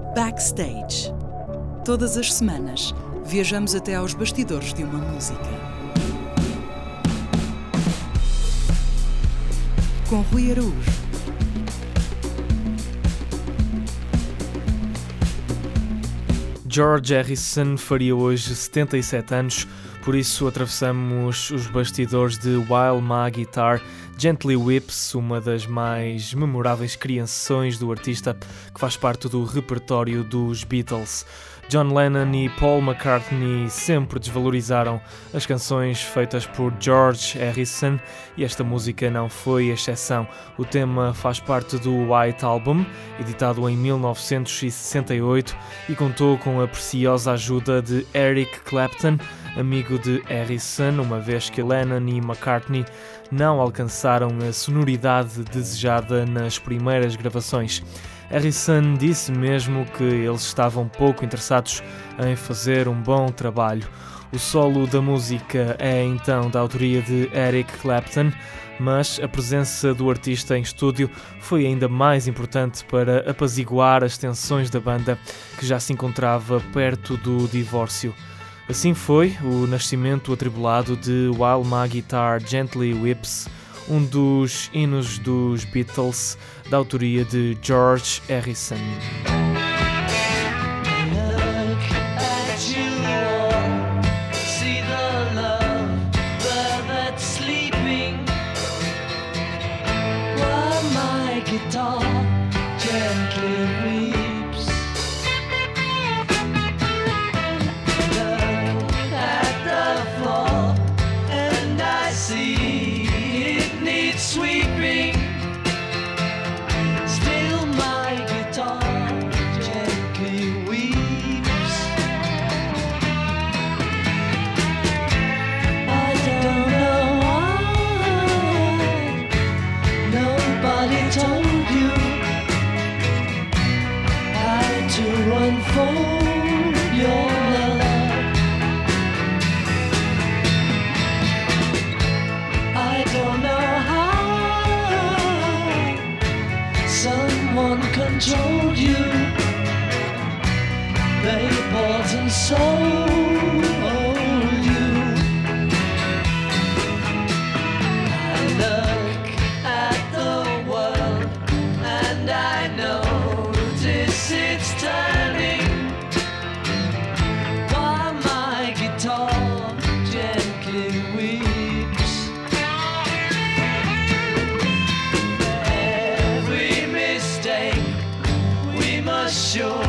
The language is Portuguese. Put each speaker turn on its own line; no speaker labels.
Backstage. Todas as semanas, viajamos até aos bastidores de uma música. Com Rui Araújo.
George Harrison faria hoje 77 anos, por isso atravessamos os bastidores de While My Guitar Gently Weeps, uma das mais memoráveis criações do artista que faz parte do repertório dos Beatles. John Lennon e Paul McCartney sempre desvalorizaram as canções feitas por George Harrison e esta música não foi exceção. O tema faz parte do White Album, editado em 1968, e contou com a preciosa ajuda de Eric Clapton, amigo de Harrison, uma vez que Lennon e McCartney não alcançaram a sonoridade desejada nas primeiras gravações. Harrison disse mesmo que eles estavam pouco interessados em fazer um bom trabalho. O solo da música é então da autoria de Eric Clapton, mas a presença do artista em estúdio foi ainda mais importante para apaziguar as tensões da banda, que já se encontrava perto do divórcio. Assim foi o nascimento atribulado de While My Guitar Gently Weeps, um dos hinos dos Beatles, da autoria de George Harrison.
Controlled you, they bought and sold you. I look at the world and I notice it's turning, while my guitar gently weeps. Every mistake we must surely